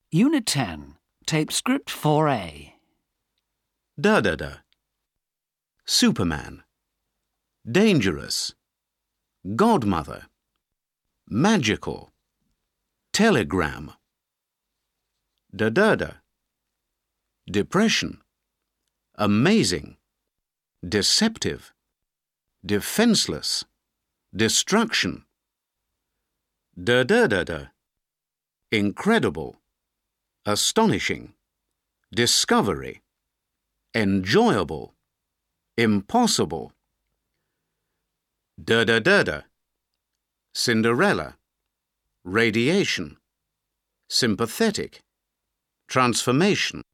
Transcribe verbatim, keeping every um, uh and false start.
Unit ten, Tape Script four A. Da-da-da. Superman. Dangerous. Godmother. Magical. Telegram. Da-da-da. Depression. Amazing. Deceptive. Defenseless. Destruction. Da-da-da-da. Incredible. Astonishing. Discovery. Enjoyable. Impossible. Da-da-da-da. Cinderella. Radiation. Sympathetic. Transformation.